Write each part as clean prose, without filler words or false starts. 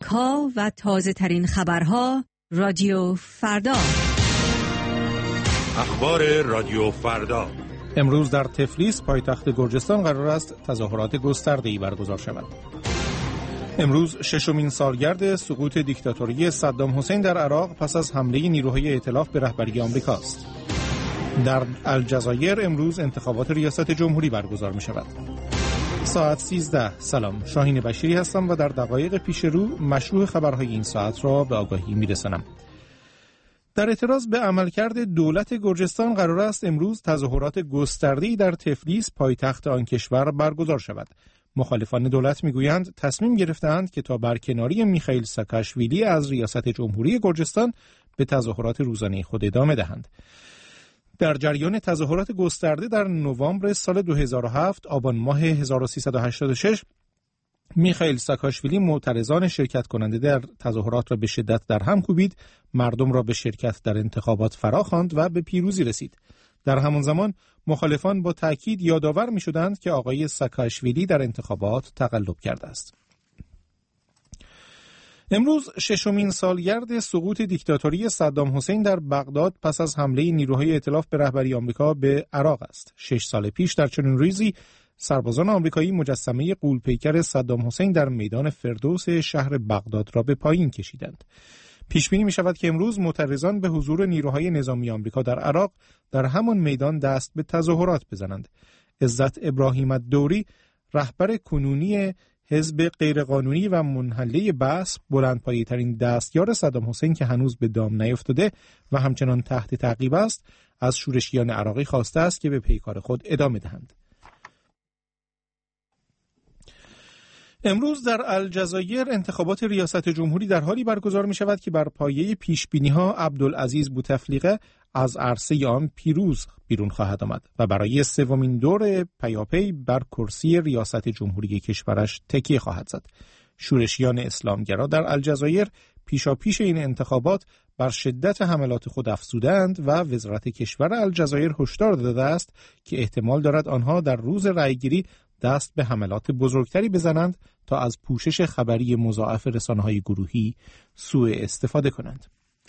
ها و تازه ترین خبرها رادیو فردا. اخبار رادیو فردا. امروز در تفلیس پایتخت گرجستان قرار است تظاهرات گسترده‌ای برگزار شود. امروز ششمین سالگرد سقوط دیکتاتوری صدام حسین در عراق پس از حمله نیروهای ائتلاف به رهبری آمریکاست. در الجزایر امروز انتخابات ریاست جمهوری برگزار می شود. ساعت 13. سلام، شاهین بشیری هستم و در دقایق پیش رو مشروع خبرهای این ساعت را به آگاهی می رسانم. در اعتراض به عملکرد دولت گرجستان قرار است امروز تظاهرات گسترده‌ای در تفلیس پایتخت آن کشور برگزار شود. مخالفان دولت میگویند تصمیم گرفتند که تا برکناری میخائیل ساکاشویلی از ریاست جمهوری گرجستان به تظاهرات روزانه خود ادامه دهند. در جریان تظاهرات گسترده در نوامبر سال 2007 آبان ماه 1386 میخائیل ساکاشویلی معترضان شرکت کننده در تظاهرات را به شدت در هم کوبید، مردم را به شرکت در انتخابات فراخواند و به پیروزی رسید. در همان زمان مخالفان با تأکید یادآور می‌شدند که آقای ساکاشویلی در انتخابات تقلب کرده است. امروز ششمین سالگرد سقوط دیکتاتوری صدام حسین در بغداد پس از حمله نیروهای ائتلاف به رهبری آمریکا به عراق است. 6 سال پیش در چنین روزی سربازان آمریکایی مجسمه غول‌پیکر صدام حسین در میدان فردوس شهر بغداد را به پایین کشیدند. پیش بینی می شود که امروز معترضان به حضور نیروهای نظامی آمریکا در عراق در همان میدان دست به تظاهرات بزنند. عزت ابراهیم الدوری، رهبر کنونی حزب غیرقانونی و منحله بعث، بلندپایه‌ترین دستیار صدام حسین که هنوز به دام نیفتاده و همچنان تحت تعقیب است، از شورشیان عراقی خواسته است که به پیکار خود ادامه دهند. امروز در الجزایر انتخابات ریاست جمهوری در حالی برگزار می شود که بر پایه پیشبینی ها عبدالعزیز بوتفلیقه از عرصه آن پیروز بیرون خواهد آمد و برای سومین دور پیاپی بر کرسی ریاست جمهوری کشورش تکیه خواهد زد. شورشیان اسلامگرا در الجزایر پیشاپیش این انتخابات بر شدت حملات خود افزودند و وزارت کشور الجزایر هشدار داده است که احتمال دارد آنها در روز رأیگیری دست به حملات بزرگتری بزنند تا از پوشش خبری مضاعف رسانه‌های گروهی سوء استفاده کنند.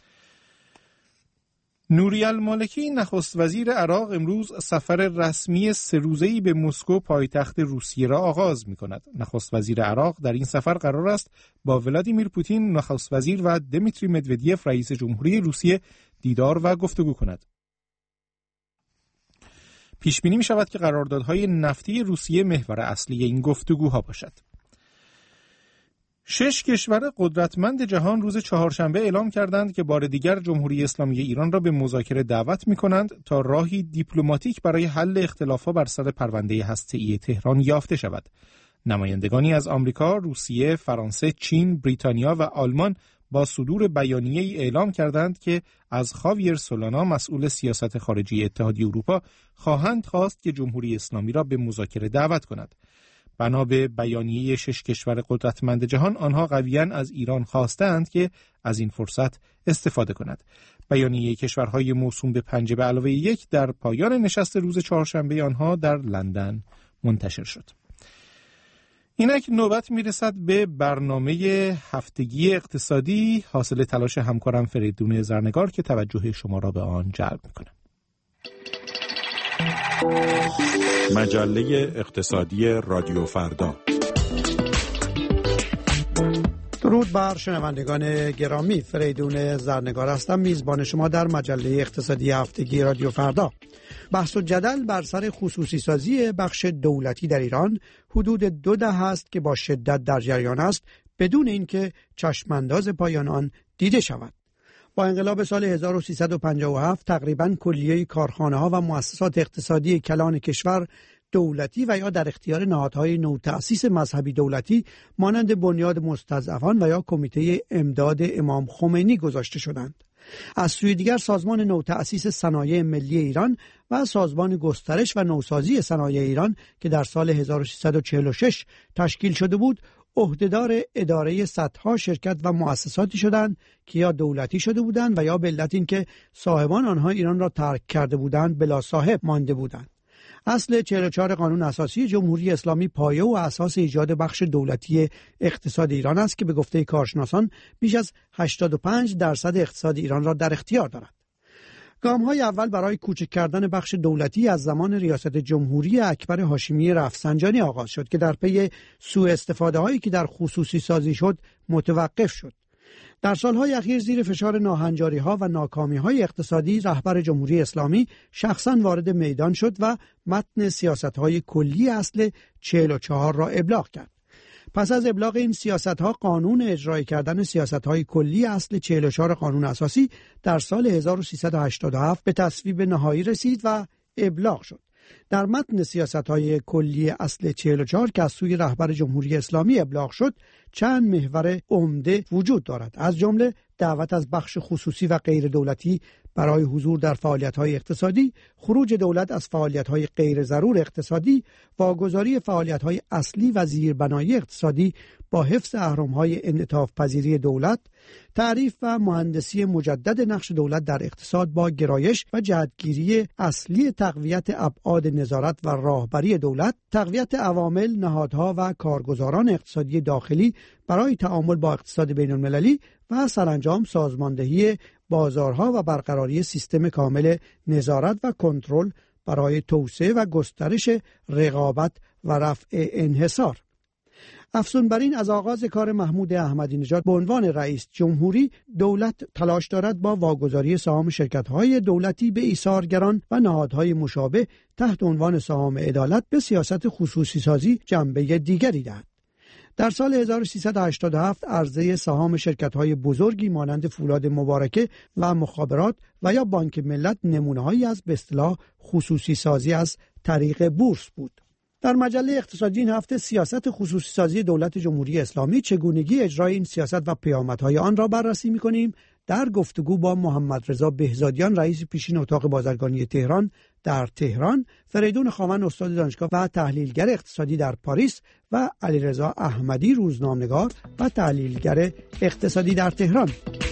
نوری المالکی نخست وزیر عراق امروز سفر رسمی 3 روزه‌ای به مسکو پایتخت روسیه را آغاز می‌کند. نخست وزیر عراق در این سفر قرار است با ولادیمیر پوتین نخست وزیر و دمیتری مدودیف رئیس جمهوری روسیه دیدار و گفتگو کند. پیش بینی می شود که قراردادهای نفتی روسیه محور اصلی این گفتگوها باشد. 6 کشور قدرتمند جهان روز چهارشنبه اعلام کردند که بار دیگر جمهوری اسلامی ایران را به مذاکره دعوت می کنند تا راهی دیپلماتیک برای حل اختلافات بر سر پرونده هسته‌ای تهران یافته شود. نمایندگانی از آمریکا، روسیه، فرانسه، چین، بریتانیا و آلمان با صدور بیانیه‌ای اعلام کردند که از خاویر سولانا مسئول سیاست خارجی اتحادیه اروپا خواهند خواست که جمهوری اسلامی را به مذاکره دعوت کند. بنا به بیانیه 6 کشور قدرتمند جهان، آنها قویاً از ایران خواستند که از این فرصت استفاده کند. بیانیه کشورهای موسوم به 5+1 در پایان نشست روز چهارشنبه آنها در لندن منتشر شد. اینک نوبت میرسد به برنامه هفتگی اقتصادی حاصل تلاش همکارم فریدون زرنگار که توجه شما را به آن جلب میکنه. مجله اقتصادی رادیو فردا. درود بر شنوندگان گرامی، فریدون زرنگار هستم، میزبان شما در مجله اقتصادی هفتگی رادیو فردا. بحث و جدل بر سر خصوصی سازی بخش دولتی در ایران حدود 2 دهه است که با شدت در جریان است، بدون اینکه چشمانداز پایان آن دیده شود. با انقلاب سال 1357 تقریباً کلیه کارخانه‌ها و مؤسسات اقتصادی کلان کشور دولتی و یا در اختیار نهادهای نوتأسیس مذهبی دولتی مانند بنیاد مستضعفان و یا کمیته امداد امام خمینی گذاشته شدند. از سوی دیگر سازمان نوتأسیس صنایع ملی ایران و سازمان گسترش و نوسازی صنایع ایران که در سال 1346 تشکیل شده بود، عهدهدار اداره صدها شرکت و مؤسساتی شدند که یا دولتی شده بودند و یا به علت اینکه صاحبان آنها ایران را ترک کرده بودند بلا صاحب مانده بودند. اصل 44 قانون اساسی جمهوری اسلامی پایه و اساس ایجاد بخش دولتی اقتصاد ایران است که به گفته کارشناسان بیش از 85% اقتصاد ایران را در اختیار دارد. گام‌های اول برای کوچک کردن بخش دولتی از زمان ریاست جمهوری اکبر هاشمی رفسنجانی آغاز شد که در پی سوء استفاده‌هایی که در خصوصی سازی شد متوقف شد. در سالهای اخیر زیر فشار ناهنجاری‌ها و ناکامی‌های اقتصادی رهبر جمهوری اسلامی شخصاً وارد میدان شد و متن سیاست‌های کلی اصل 44 را ابلاغ کرد. پس از ابلاغ این سیاست‌ها قانون اجرایی کردن سیاست‌های کلی اصل 44 قانون اساسی در سال 1387 به تصویب نهایی رسید و ابلاغ شد. در متن سیاست‌های کلی اصل 44 که از سوی رهبر جمهوری اسلامی ابلاغ شد چند محور عمده وجود دارد، از جمله دعوت از بخش خصوصی و غیر دولتی برای حضور در فعالیت‌های اقتصادی، خروج دولت از فعالیت‌های غیر ضرور اقتصادی، واگذاری فعالیت‌های اصلی و زیربنایی اقتصادی با حفظ اهرم‌های انعطاف پذیری دولت، تعریف و مهندسی مجدد نقش دولت در اقتصاد با گرایش و جهتگیری اصلی تقویت ابعاد نظارت و راهبری دولت، تقویت عوامل، نهادها و کارگزاران اقتصادی داخلی برای تعامل با اقتصاد بین‌المللی و سرانجام سازماندهی بازارها و برقراری سیستم کامل نظارت و کنترل برای توسعه و گسترش رقابت و رفع انحصار. افزون بر این، از آغاز کار محمود احمدی نژاد به عنوان رئیس جمهوری، دولت تلاش دارد با واگذاری سهام شرکت‌های دولتی به ایثارگران و نهادهای مشابه تحت عنوان سهام عدالت به سیاست خصوصی سازی جنبه دیگری دهد. در سال 1387 عرضه سهام شرکت‌های بزرگی مانند فولاد مبارکه و مخابرات و یا بانک ملت نمونه‌هایی از به اصطلاح خصوصی سازی از طریق بورس بود. در مجله اقتصادی این هفته سیاست خصوصی سازی دولت جمهوری اسلامی، چگونگی اجرای این سیاست و پیامدهای آن را بررسی می‌کنیم. در گفتگو با محمد رضا بهزادیان، رئیس پیشین اتاق بازرگانی تهران در تهران، فریدون خاون استاد دانشگاه و تحلیلگر اقتصادی در پاریس و علیرضا احمدی روزنامه‌نگار و تحلیلگر اقتصادی در تهران.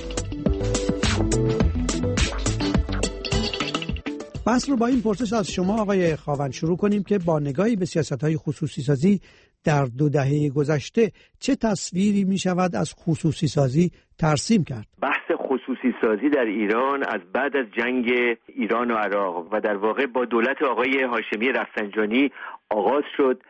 بحث رو با این پرسش از شما آقای خاون شروع کنیم که با نگاهی به سیاست‌های خصوصی سازی در 2 دهه گذشته چه تصویری می شود از خصوصی سازی ترسیم کرد؟ بحث خصوصی سازی در ایران از بعد از جنگ ایران و عراق و در واقع با دولت آقای هاشمی رفسنجانی آغاز شد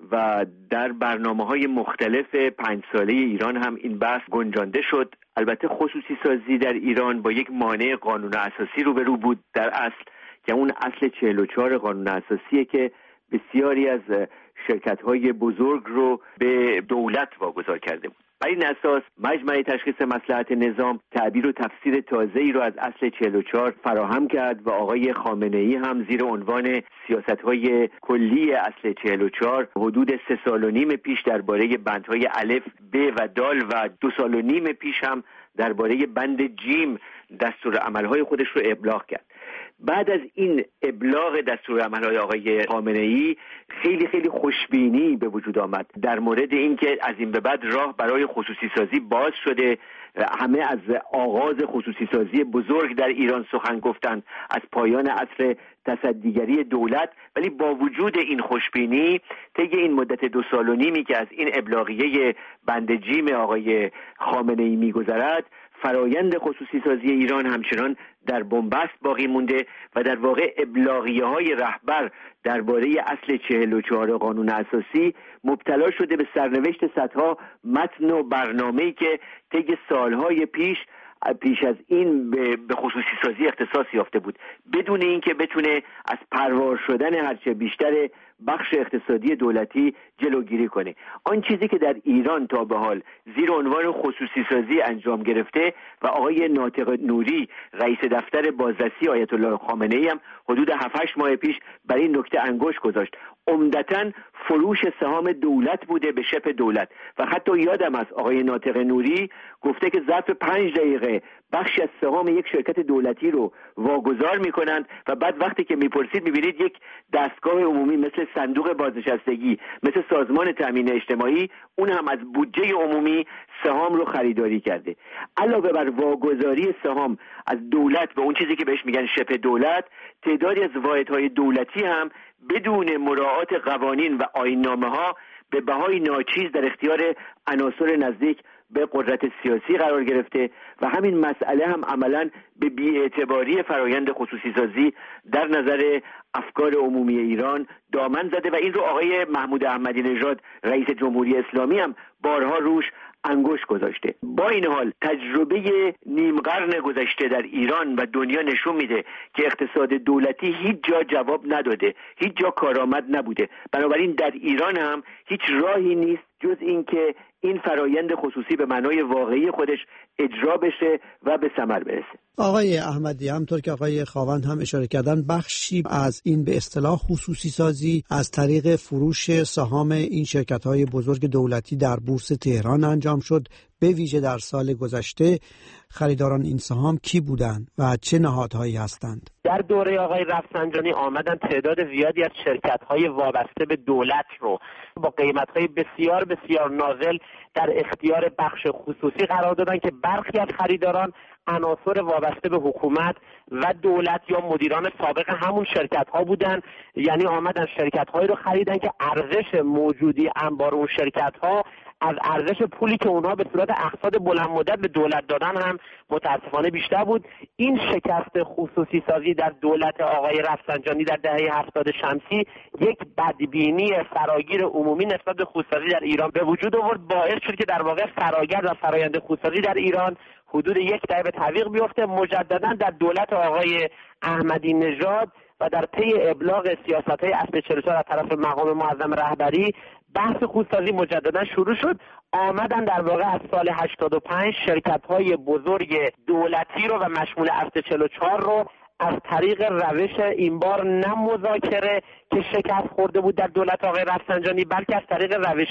و در برنامه‌های مختلف 5 ساله ایران هم این بحث گنجانده شد. البته خصوصی سازی در ایران با یک مانع قانون اساسی روبرو بود در اصل، که اون اصل 44 قانون اساسیه که بسیاری از شرکت‌های بزرگ رو به دولت واگذار کرده بود. بر این اساس مجمع تشخیص مصلحت نظام تعبیر و تفسیر تازه‌ای رو از اصل 44 فراهم کرد و آقای خامنه‌ای هم زیر عنوان سیاست‌های کلی اصل 44 حدود 3 سال و نیم پیش درباره بندهای الف، ب و دال و 2 سال و نیم پیش هم درباره بند جیم دستورالعمل‌های خودش رو ابلاغ کرد. بعد از این ابلاغ دستورالعمل‌های آقای خامنه‌ای خیلی خوشبینی به وجود آمد در مورد اینکه از این به بعد راه برای خصوصی سازی باز شده. همه از آغاز خصوصی سازی بزرگ در ایران سخن گفتند، از پایان عصر تصدیگری دولت، ولی با وجود این خوشبینی طی این مدت 2 سال و نیمی که از این ابلاغیه بند جیم آقای خامنه‌ای می‌گذرد، فرایند خصوصی سازی ایران همچنان در بنبست باقی مونده و در واقع ابلاغیه‌های رهبر درباره اصل 44 قانون اساسی مبتلا شده به سرنوشت صدها متن و برنامه‌ای که طی سالهای پیش از این به خصوصی سازی اختصاص یافته بود، بدون اینکه بتونه از پروار شدن هرچه بیشتر بخش اقتصادی دولتی جلوگیری کنه. آن چیزی که در ایران تا به حال زیر عنوان خصوصی سازی انجام گرفته و آقای ناطق نوری رئیس دفتر بازرسی آیت الله خامنه‌ای هم حدود 7-8 ماه پیش بر این نکته انگشت گذاشت، عمدتاً فروش سهام دولت بوده به شبه دولت. و حتی یادم از آقای ناطق نوری گفته که ظرف 5 دقیقه بخشی از سهام یک شرکت دولتی رو واگذار میکنند و بعد وقتی که میپرسید میبینید یک دستگاه عمومی مثل صندوق بازنشستگی، مثل سازمان تامین اجتماعی، اون هم از بودجه عمومی سهام رو خریداری کرده. علاوه بر واگذاری سهام از دولت به اون چیزی که بهش میگن شبه دولت، تعدادی از واحدهای دولتی هم بدون مراعات قوانین و آیین‌نامه‌ها به بهای ناچیز در اختیار عناصر نزدیک به قدرت سیاسی قرار گرفته و همین مسئله هم عملاً به بی‌اعتباری فرایند خصوصی سازی در نظر افکار عمومی ایران دامن زده و این رو آقای محمود احمدی نژاد رئیس جمهوری اسلامی هم بارها روش انگشت گذاشته. با این حال تجربه نیم قرن گذشته در ایران و دنیا نشون میده که اقتصاد دولتی هیچ جا جواب نداده، هیچ جا کارآمد نبوده. بنابراین در ایران هم هیچ راهی نیست جز این که این فرایند خصوصی به معنای واقعی خودش اجرا بشه و به ثمر برسه. آقای احمدی، همطور که آقای خاوند هم اشاره کردن، بخشی از این به اصطلاح خصوصی سازی از طریق فروش سهام این شرکت‌های بزرگ دولتی در بورس تهران انجام شد. به ویژه در سال گذشته خریداران این سهام کی بودند و چه نهادهایی هستند؟ در دوره آقای رفسنجانی آمدن تعداد زیادی از شرکت‌های وابسته به دولت رو با قیمت‌های بسیار بسیار نازل در اختیار بخش خصوصی قرار دادن که برخی از خریداران عناصر وابسته به حکومت و دولت یا مدیران سابق همون شرکت‌ها بودن. یعنی آمدن شرکت‌هایی رو خریدن که ارزش موجودی انبار اون شرکت‌ها از ارزش پولی که اونها به صورت اقساط بلند مدت به دولت دادن هم متاسفانه بیشتر بود. این شکست خصوصی سازی در دولت آقای رفسنجانی در دهه 70 شمسی یک بدبینی فراگیر عمومی نسبت به خصوصی در ایران به وجود آورد، باعث شد که در واقع فراگرد و فرایند خصوصی در ایران حدود یک دهه به تعویق بیفته. مجددا در دولت آقای احمدی نژاد و در پی ابلاغ سیاست‌های اصل 44 از طرف مقام معظم رهبری بحث خودسازی مجددا شروع شد. آمدن در واقع از سال 85 شرکت‌های بزرگ دولتی رو و مشمول اصل 44 رو از طریق روش این بار نه مذاکره که شکست خورده بود در دولت آقای رفسنجانی، بلکه از طریق روش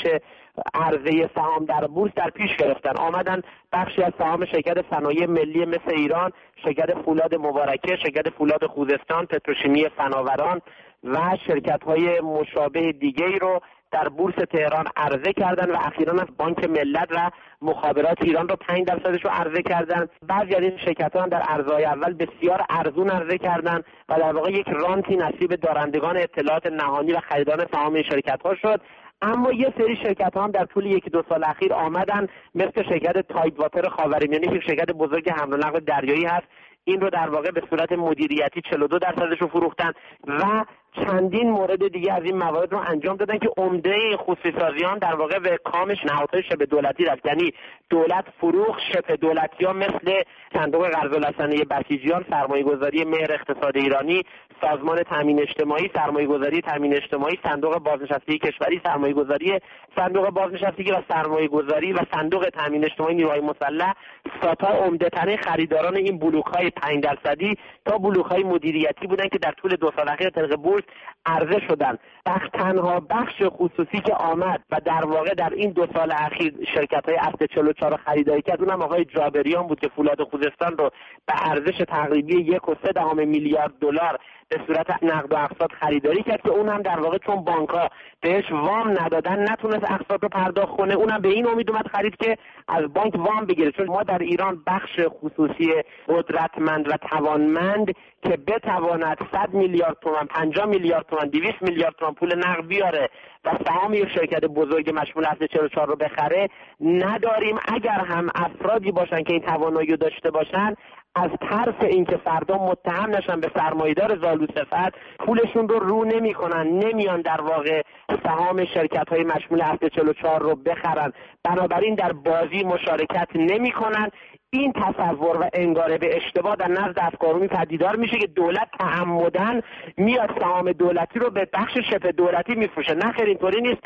عرضه سهام در بورس در پیش گرفتن. آمدن بخشی از سهام شرکت صنایع ملی مثل ایران، شرکت فولاد مبارکه، شرکت فولاد خوزستان، پتروشیمی فناوران و شرکت‌های مشابه دیگه‌ای رو در بورس تهران عرضه کردن و اخیراً از بانک ملت و مخابرات ایران رو 5% رو عرضه کردن. بعضی از این شرکت‌ها در عرضه‌های اول بسیار ارزون عرضه کردن و در واقع یک رانتی نصیب دارندگان اطلاعات نهانی و خریداران سهام این شرکت‌ها شد. اما یه سری شرکت‌ها هم در طول 1-2 سال اخیر آمدن، مثل شرکت تایدواتر خاورمیانه که شرکت بزرگ حمل و نقل دریایی هست، این رو در واقع به صورت مدیریتی 42% رو فروختن و چندین مورد دیگه از این موارد رو انجام دادن که عمده این خصوصی سازیان در واقع به کامش نهادهای شبه دولتی رفت. یعنی دولت فروخت شبه دولتی‌ها مثل صندوق قرض الحسنه بسیجیان، سرمایه‌گذاری مهر اقتصاد ایرانی، سازمان تامین اجتماعی، سرمایه‌گذاری تامین اجتماعی، صندوق بازنشستگی کشوری، سرمایه‌گذاری صندوق بازنشستگی و سرمایه‌گذاری و صندوق تامین اجتماعی نیروهای مسلح، تا عمده‌ترین خریداران این بلوک‌های 5% تا بلوک‌های مدیریتی بودن که در طول 2 سال اخیر طبق بورس عرضه شدن. تنها بخش خصوصی که آمد و در واقع در این 2 سال اخیر شرکت‌های اصل 44 خریداری کرد، اونم آقای جابریان بود که فولاد خوزستان رو به ارزش تقریبی 1.3 میلیارد دلار به صورت نقد و اقساط خریداری کرد که اون هم در واقع چون بانک‌ها بهش وام ندادن نتونست اقساط رو پرداخت کنه. اونم به این امید اومد خرید که از بانک وام بگیره، چون ما در ایران بخش خصوصی قدرتمند و توانمند که بتواند 100 میلیارد تومان، 50 میلیارد تومان، 200 میلیارد تومان پول نقد بیاره و سهام یک شرکت بزرگ مشمول اصل 44 رو بخره نداریم. اگر هم افرادی باشن که این توانایی رو داشته باشن، از ترس اینکه فردا متهم نشن به سرمایه‌دار زالو صفت، پولشون رو نمی‌کنن، نمیان در واقع سهام شرکت‌های مشمول اصل 44 رو بخرن، بنابراین در بازی مشارکت نمی‌کنن. این تصور و انگاره به اشتباه در نزد افکارعمومی پدیدار میشه که دولت تعمداً میاد سهام دولتی رو به بخش شبه دولتی میفروشه. نه خیر، اینطوری نیستش.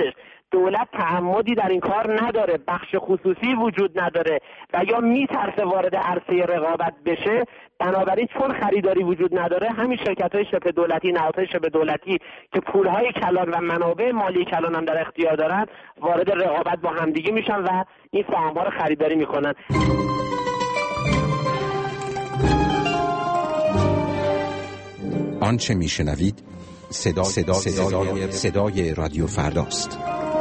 دولت تعمدی در این کار نداره، بخش خصوصی وجود نداره و یا میترسه وارد عرصه رقابت بشه، بنابراین چون خریداری وجود نداره همین شرکت‌های شبه دولتی، نهادهای شبه دولتی که پول‌های کلان و منابع مالی کلان هم در اختیار دارن وارد رقابت با همدیگه میشن و این سهام‌ها رو خریداری میکنن. آنچه میشنوید صدای رادیو فرداست.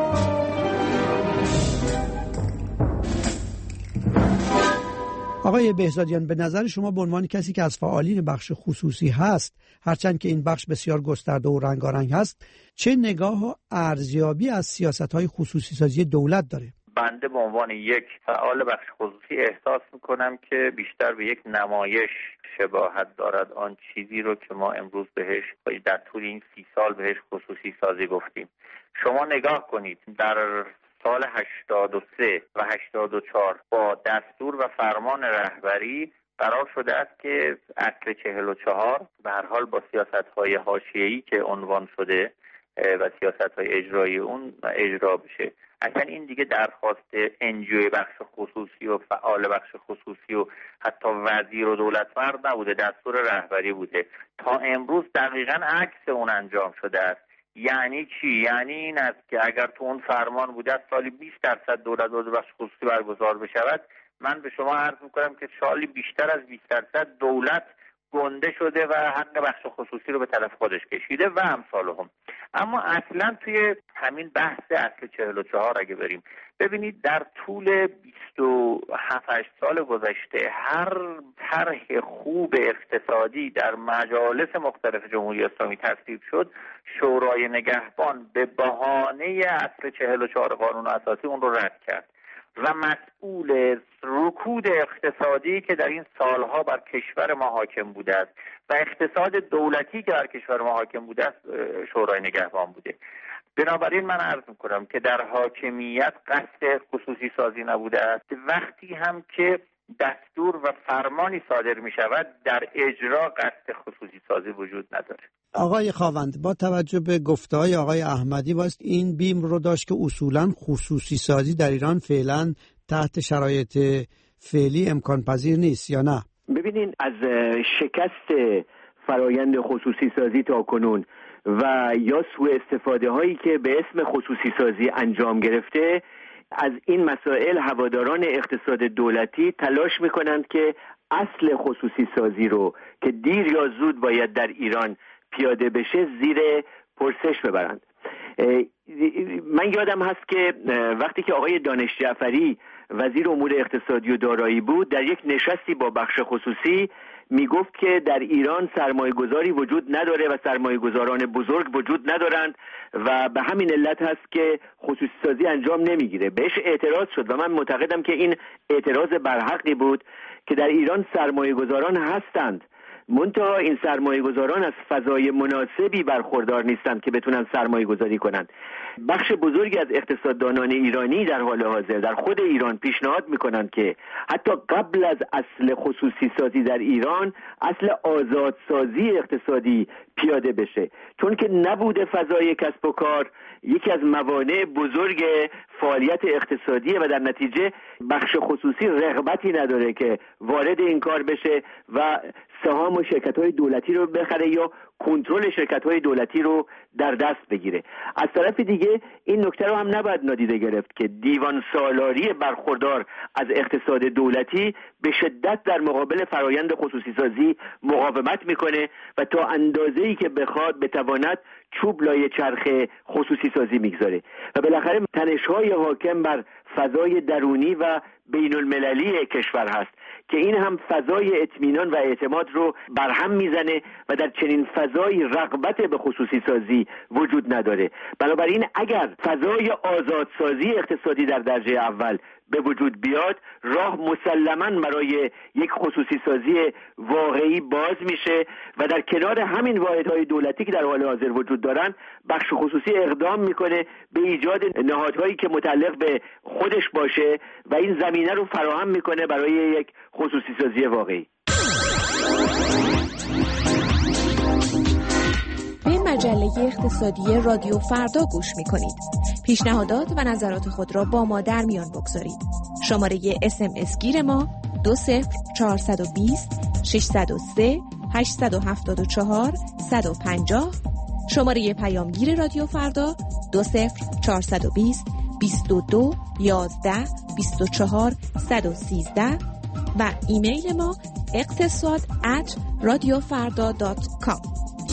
آقای بهزادیان، به نظر شما به عنوان کسی که از فعالین بخش خصوصی هست، هرچند که این بخش بسیار گسترده و رنگارنگ هست، چه نگاه و ارزیابی از سیاست‌های خصوصی سازی دولت داره؟ بنده به عنوان یک فعال بخش خصوصی احساس میکنم که بیشتر به یک نمایش شباهت دارد آن چیزی رو که ما امروز بهش در طول این 30 سال بهش خصوصی سازی گفتیم. شما نگاه کنید در سال 83 و 84 با دستور و فرمان رهبری قرار شده است که اصل 44 به هر حال با سیاست‌های حاشیه‌ای که عنوان شده و سیاست‌های اجرایی اون اجرا بشه. اصلا این دیگه درخواست انجوی بخش خصوصی و فعال بخش خصوصی و حتی وزیر و دولتمرد نبوده، دستور رهبری بوده. تا امروز دقیقاً عکس اون انجام شده است. یعنی چی؟ یعنی این است که اگر تو اون فرمان بوده سالی 20% دولت بخش خصوصی برگزار بشود، من به شما عرض میکنم که سالی بیشتر از 20% دولت گنده شده و حق بخش خصوصی رو به طرف خودش کشیده و امثالهم. اما اصلا توی همین بحث اصل 44 اگه بریم ببینید در طول 27 سال گذشته هر طرح خوب اقتصادی در مجالس مختلف جمهوری اسلامی تصویب شد، شورای نگهبان به بهانه اصل 44 قانون اساسی اون رو رد کرد و مسئول رکود اقتصادی که در این سالها بر کشور ما حاکم بوده است و اقتصاد دولتی که بر کشور ما حاکم بوده است شورای نگهبان بوده. بنابراین من عرض میکنم که در حاکمیت قصد خصوصی سازی نبوده است. وقتی هم که دستور و فرمانی صادر می شود در اجرا قصد خصوصی سازی وجود نداره. آقای خاوند، با توجه به گفته‌های آقای احمدی باید این بیم رو داشت که اصولاً خصوصی سازی در ایران فعلاً تحت شرایط فعلی امکان پذیر نیست، یا نه؟ ببینین، از شکست فرایند خصوصی سازی تا کنون و یا سوء استفاده هایی که به اسم خصوصی سازی انجام گرفته، از این مسائل هواداران اقتصاد دولتی تلاش میکنند که اصل خصوصی سازی رو که دیر یا زود باید در ایران پیاده بشه زیر پرسش ببرند. من یادم هست که وقتی که آقای دانش جعفری وزیر امور اقتصادی و دارایی بود، در یک نشستی با بخش خصوصی میگفت که در ایران سرمایه گذاری وجود نداره و سرمایه گذاران بزرگ وجود ندارند و به همین علت هست که خصوصی سازی انجام نمیگیره. بهش اعتراض شد و من معتقدم که این اعتراض برحقی بود که در ایران سرمایه گذاران هستند، منتها این سرمایه گذاران از فضای مناسبی برخوردار نیستند که بتونن سرمایه گذاری کنند. بخش بزرگی از اقتصاددانان ایرانی در حال حاضر در خود ایران پیشنهاد میکنند که حتی قبل از اصل خصوصی سازی در ایران اصل آزادسازی اقتصادی پیاده بشه، چون که نبوده فضای کسب و کار یکی از موانع بزرگ فعالیت اقتصادیه و در نتیجه بخش خصوصی رغبتی نداره که وارد این کار بشه و سهام و شرکت‌های دولتی رو بخره یا کنترل شرکت‌های دولتی رو در دست بگیره. از طرف دیگه این نکته رو هم نباید نادیده گرفت که دیوان سالاری برخوردار از اقتصاد دولتی به شدت در مقابل فرایند خصوصی سازی مقاومت میکنه و تا اندازه‌ای که بخواد بتواند چوب لای چرخ خصوصی سازی میگذاره و بالاخره تنش‌های حاکم بر فضای درونی و بین المللی کشور هست که این هم فضای اطمینان و اعتماد رو برهم میزنه و در چنین فضای رغبت به خصوصی سازی وجود نداره. بنابراین اگر فضای آزادسازی اقتصادی در درجه اول به وجود بیاد، راه مسلماً برای یک خصوصی سازی واقعی باز میشه و در کنار همین واحدهای دولتی که در حال حاضر وجود دارن، بخش خصوصی اقدام میکنه به ایجاد نهادهایی که متعلق به خودش باشه و این زمینه رو فراهم میکنه برای یک خصوصی سازی واقعی. به مجله اقتصادی رادیو فردا گوش می‌کنید. پیشنهادات و نظرات خود را با ما در میان بگذارید. شماره SMS گیر ما 20420 603 874 150. شماره پیامگیر رادیو فردا 20420 22 11 24 113 و ایمیل ما اقتصاد@radiofarda.com.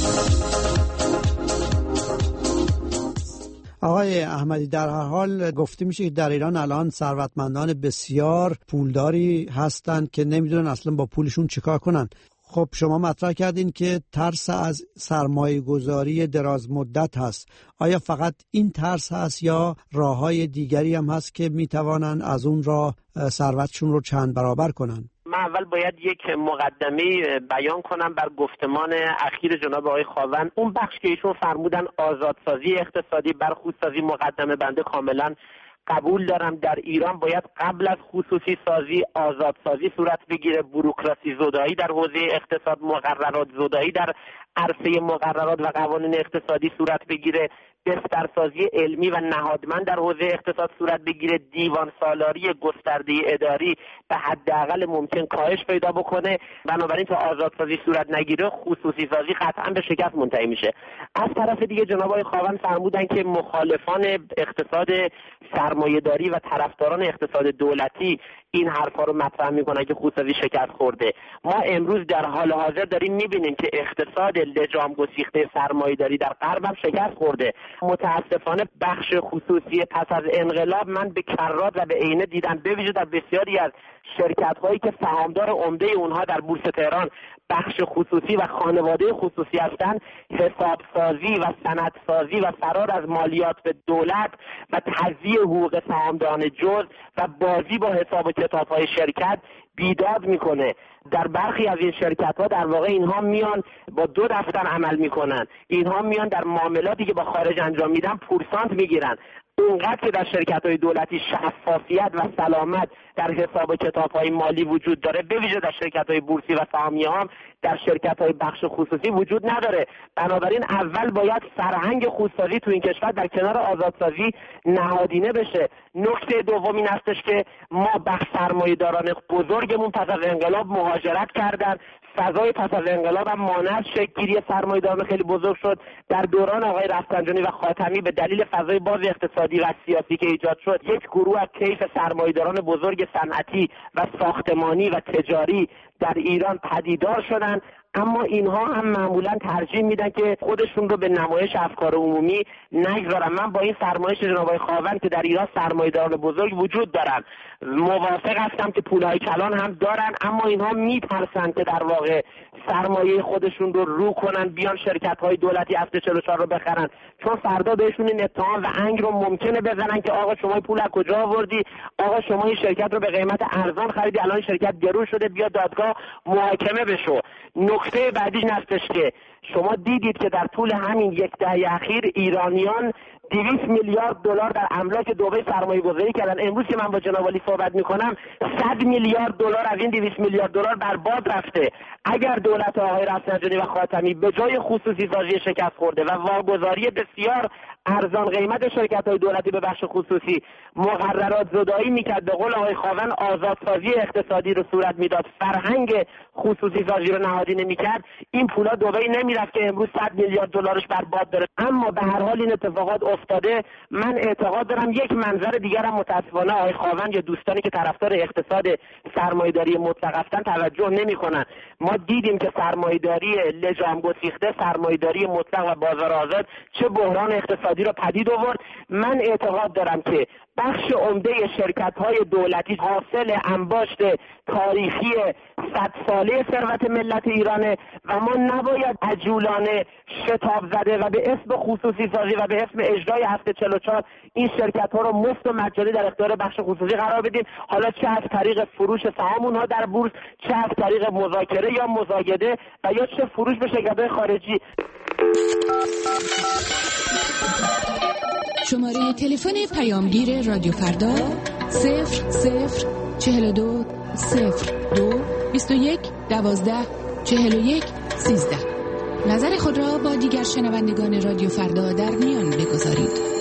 آقای احمدی، در هر حال گفته میشه که در ایران الان ثروتمندان بسیار پولداری هستند که نمیدونن اصلا با پولشون چیکار کنن. خب شما مطرح کردین که ترس از سرمایه گذاری دراز مدت هست. آیا فقط این ترس هست یا راههای دیگری هم هست که میتوانن از اون راه ثروتشون رو چند برابر کنن؟ من اول باید یک مقدمه بیان کنم بر گفتمان اخیر جناب آقای خاوند. اون بخش که ایشون فرمودن آزادسازی اقتصادی بر خصوصی مقدمه بنده کاملا قبول دارم. در ایران باید قبل از خصوصی سازی آزادسازی صورت بگیره، بوروکراسی زدایی در حوزه اقتصاد، مقررات زدایی در عرصه مقررات و قوانین اقتصادی صورت بگیره، بسترسازی علمی و نهادمند در حوزه اقتصاد صورت بگیره، دیوان سالاری گسترده اداری به حداقل ممکن کاهش پیدا بکنه. بنابراین تا آزادسازی صورت نگیره خصوصی سازی قطعا به شکست منتهی میشه. از طرف دیگه جناب آقای خاوند فرمودن که مخالفان اقتصاد سرمایه‌داری و طرفداران اقتصاد دولتی این حرفا رو مطرح میکنن که خصوصی شکست خورده. ما امروز در حال حاضر داریم میبینیم که اقتصاد لجام گسیخته سرمایه‌داری در غرب هم شکست خورده. متاسفانه بخش خصوصی پس از انقلاب من به کرات و به عینه دیدم، به ویژه در بسیاری از شرکت‌هایی که سهامدار عمده اونها در بورس تهران بخش خصوصی و خانواده خصوصی هستند، حسابسازی و سندسازی و فرار از مالیات به دولت و تضییع حقوق سهامداران جز و بازی با حساب و کتاب‌های شرکت بیداد میکنه. در برخی از این شرکت‌ها در واقع اینها میان با 2 دفتر عمل میکنن، اینها میان در معاملاتی که با خارج انجام میدن پورسانت میگیرن. اونقدر که در شرکت‌های دولتی شفافیت و سلامت در حساب و کتاب‌های مالی وجود داره، به ویژه در شرکت‌های بورسی و سهامی هم در شرکت‌های بخش خصوصی وجود نداره. بنابراین اول باید فرهنگ خودسازی تو این کشور در کنار آزادسازی نهادینه بشه. نکته دوم این هستش که ما بخش سرمایه‌داران بزرگمون پس از انقلاب مهاجرت کردن. فضای پس از انقلاب هم مانع از شکل‌گیری سرمایه‌داران خیلی بزرگ شد. در دوران آقای رفسنجانی و خاتمی به دلیل فضای باز اقتصادی و سیاسی که ایجاد شد، یک گروه از کیف سرمایه‌داران بزرگ صنعتی و ساختمانی و تجاری در ایران پدیدار شدن. اما اینها هم معمولا ترجیح میدن که خودشون رو به نمایش افکار عمومی نگذارن. من با این فرمایش جناب آقای خاوند که در ایران سرمایه‌داران بزرگ وجود دارن موافق هستم که پولهای کلان هم دارن، اما اینها میترسن که در واقع سرمایه خودشون رو کنن بیان شرکت‌های دولتی F44 رو بخرن، چون فردا بهشون این اتهام و انگ رو ممکنه بزنن که آقا شما پول از کجا آوردی، آقا شما این شرکت رو به قیمت ارزان خریدی، الان شرکت گرون شده، بیا دادگاه محاکمه بشو. نکته بعدی این هستش که شما دیدید که در طول همین 1 دهه اخیر ایرانیان 200 میلیارد دلار در املاک دبی سرمایه گذاری کردن. امروز که من با جناب علی صحبت میکنم 100 میلیارد دلار از این 200 میلیارد دلار برباد رفته. اگر دولت آقای رفسنجانی و خاتمی به جای خصوصی سازی شکست خورده و واگذاری بسیار ارزان قیمت شرکت‌های دولتی به بخش خصوصی مقررات زدایی میکرد، به قول آقای خاوند آزادسازی اقتصادی رو صورت میداد، فرهنگ خصوصی سازی رو نهادینه میکرد، این پولا دبی نمیرفت که امروز 100 میلیارد دلارش برباد داره. اما به هر حال این اتفاقات افتاده. من اعتقاد دارم یک منظر دیگر هم متاسفانه آقای خاوند یا دوستانی که طرفدار اقتصاد سرمایه‌داری مطلق هستن توجه نمی‌کنن. ما دیدیم که سرمایه‌داری لجام گسیخته، سرمایه‌داری مطلق و بازار آزاد چه بحران اقتصادی را پدید آورد. من اعتقاد دارم که بخش عمده شرکت‌های دولتی حاصل انباشت تاریخی 100 ساله ثروت ملت ایرانه و ما نباید عجولانه شتاب زده و به اسم خصوصی سازی و به اسم اجرای هفته 44 این شرکت‌ها رو مفت و مجانی در اختیار بخش خصوصی قرار بدیم، حالا چه از طریق فروش سهام اونها در بورس، چه از طریق مذاکره یا مزایده و یا چه فروش به شرکت‌های خارجی. شماره تلفن پیامگیر رادیو فردا 0042 02 21 12 41 13. نظر خود را با دیگر شنوندگان رادیو فردا در میان بگذارید.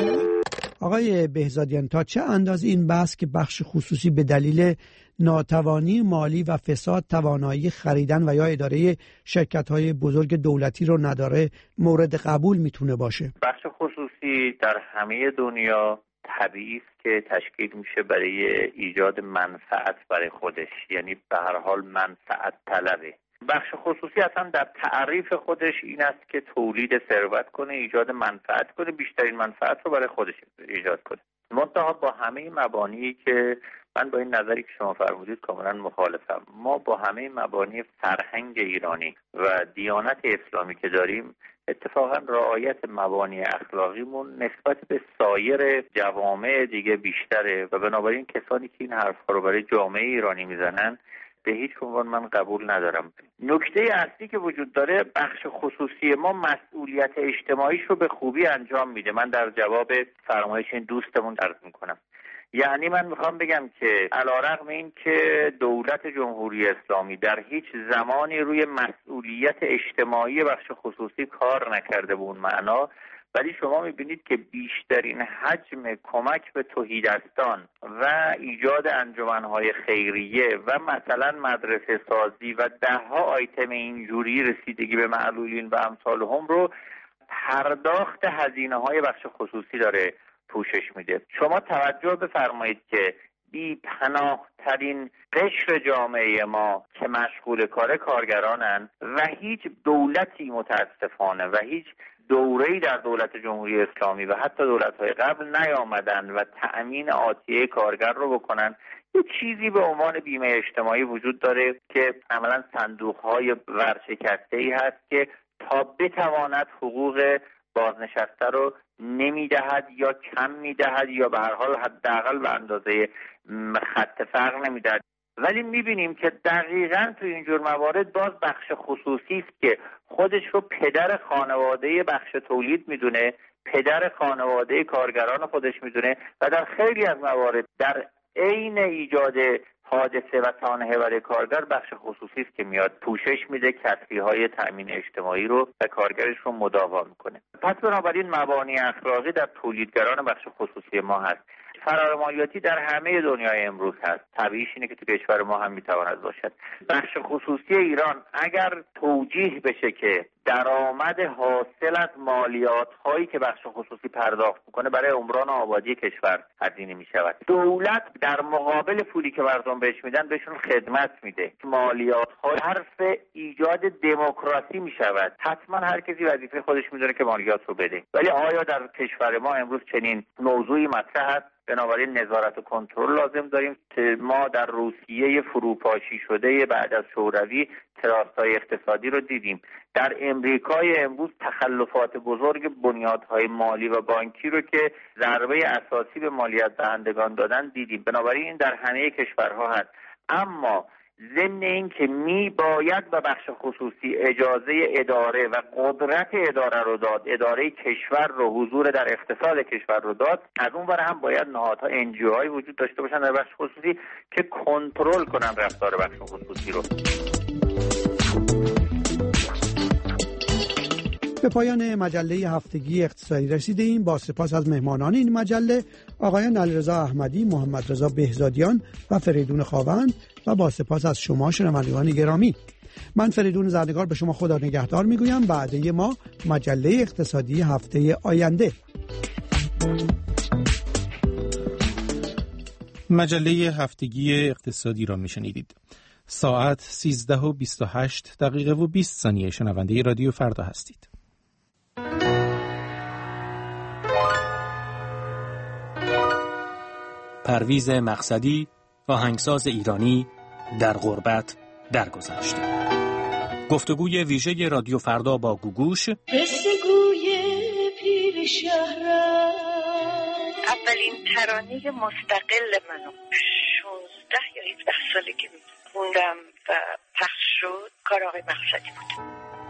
آقای بهزادیان، تا چه اندازه این بحث که بخش خصوصی به دلیل ناتوانی مالی و فساد توانایی خریدن و یا اداره شرکت‌های بزرگ دولتی رو نداره مورد قبول میتونه باشه؟ بخش خصوصی در همه دنیا طبیعی است که تشکیل میشه برای ایجاد منفعت برای خودش، یعنی به هر حال منفعت طلبه. بخش خصوصی اصلا در تعریف خودش این است که تولید ثروت کنه، ایجاد منفعت کنه، بیشترین منفعت رو برای خودش ایجاد کنه. منتها با همه مبانی که من با این نظری که شما فرمودید کاملا مخالفم. ما با همه مبانی فرهنگ ایرانی و دیانت اسلامی که داریم اتفاقا رعایت مبانی اخلاقیمون نسبت به سایر جوامع دیگه بیشتره و بنابراین کسانی که این حرفا رو برای جامعه ایرانی میزنن به هیچ عنوان من قبول ندارم. نکته اصلی که وجود داره، بخش خصوصی ما مسئولیت اجتماعیش رو به خوبی انجام میده. من در جواب فرمایش این دوستمون عرض میکنم، یعنی من میخوام بگم که علیرغم این که دولت جمهوری اسلامی در هیچ زمانی روی مسئولیت اجتماعی بخش خصوصی کار نکرده به اون معنا، ولی شما میبینید که بیشترین حجم کمک به تهیدستان و ایجاد انجمنهای خیریه و مثلا مدرسه سازی و دهها آیتم اینجوری رسیدگی به معلولین و امثالهم رو پرداخت هزینه‌های بخش خصوصی داره پوشش میده. شما توجه بفرمایید که بی پناه ترین قشر جامعه ما که مشغول کارگرانن و هیچ دولتی متاسفانه و هیچ دوره‌ای در دولت جمهوری اسلامی و حتی دولت‌های قبل نیامدن و تأمین آتیه کارگر رو بکنن. یه چیزی به عنوان بیمه اجتماعی وجود داره که عملاً صندوق‌های ورشکسته‌ای هست که تا بتواند حقوق بازنشسته رو نمیدهد یا کم میدهد یا به هر حال حداقل به اندازه خط فقر نمیدهد. ولی میبینیم که دقیقاً تو اینجور موارد باز بخش خصوصی است که خودش رو پدر خانواده بخش تولید میدونه، پدر خانواده کارگران خودش میدونه و در خیلی از موارد در عین ایجاد حادثه و سانحه برای کارگر بخش خصوصی است که میاد پوشش میده، کسری‌های تأمین اجتماعی رو و کارگرش رو مداوا میکنه. پس بنابراین مبانی اخلاقی در تولیدگران بخش خصوصی ما هست. فرارمالیاتی در همه دنیای امروز هست. طبیعیش اینه که تو کشور ما هم میتواند باشد. بخش خصوصی ایران اگر توجیه بشه که درآمد حاصل از مالیات هایی که بخش خصوصی پرداخت میکنه برای عمران و آبادی کشور هزینه میشود، دولت در مقابل پولی که مردم بهش میدن بهشون خدمت میده، مالیات ها حرف ایجاد دموکراسی میشود. حتما هر کسی وظیفه خودش میدونه که مالیات رو بده، ولی آیا در کشور ما امروز چنین موضوعی مطرح است؟ بنابراین نظارت و کنترل لازم داریم. ما در روسیه فروپاشی شده بعد از شوروی تراستای اقتصادی رو دیدیم. در امریکای امروز تخلفات بزرگ بنیادهای مالی و بانکی رو که ضربه اساسی به مالیات دهندگان دادن دیدیم. بنابراین این در همه کشورها هست. اما ضمن این که باید به بخش خصوصی اجازه اداره و قدرت اداره رو داد، اداره کشور رو، حضور در اقتصاد کشور رو داد، از اون ور هم باید نهادها NGO‌هایی وجود داشته باشن در بخش خصوصی که کنترل کنن رفتار بخش خصوصی رو. به پایان مجله هفتگی اقتصادی رسیدیم. با سپاس از مهمانان این مجله، آقایان علیرضا احمدی، محمد رضا بهزادیان و فریدون خاوند، و با سپاس از شما شنوندگان گرامی. من فریدون زرنگار به شما خدا نگهدار میگویم. بعد ما مجله اقتصادی هفته آینده. مجله هفتگی اقتصادی را میشنیدید. ساعت 13:28 و 20 ثانیه شنونده رادیو فردا هستید. پرویز مقصدی، آهنگساز ایرانی، در غربت درگذشت. گفتگوی ویژه رادیو فردا با گوگوش. گفتگوی پیر شهرم. اولین ترانه مستقل منو 16 یا 17 سالگی خوندم و پخش شد، کار آقای مقصدی بود.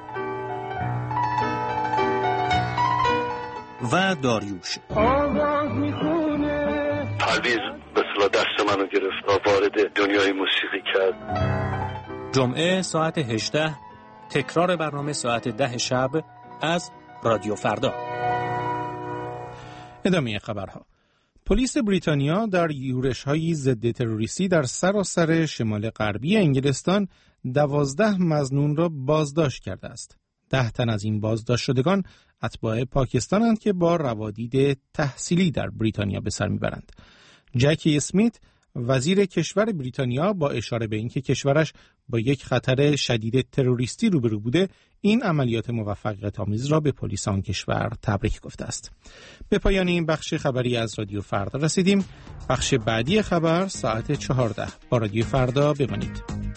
و داریوش. آواز میخونه. پرویز به اصطلاح دست منو گرفت و وارد دنیای موسیقی کرد. جمعه ساعت 18 تکرار برنامه ساعت 10 شب از رادیو فردا. ادامه خبرها. پلیس بریتانیا در یورش‌های ضد تروریستی در سراسر شمال غربی انگلستان 12 مظنون را بازداشت کرده است. 10 تن از این بازداشت شدگان اتباع پاکستانند که با روادید تحصیلی در بریتانیا به سر میبرند. جکی اسمیت، وزیر کشور بریتانیا، با اشاره به اینکه کشورش با یک خطر شدید تروریستی روبرو بوده، این عملیات موفقیت‌آمیز را به پلیس آن کشور تبریک گفته است. به پایان این بخش خبری از رادیو فردا رسیدیم. بخش بعدی خبر ساعت 14. با رادیو فردا بمانید.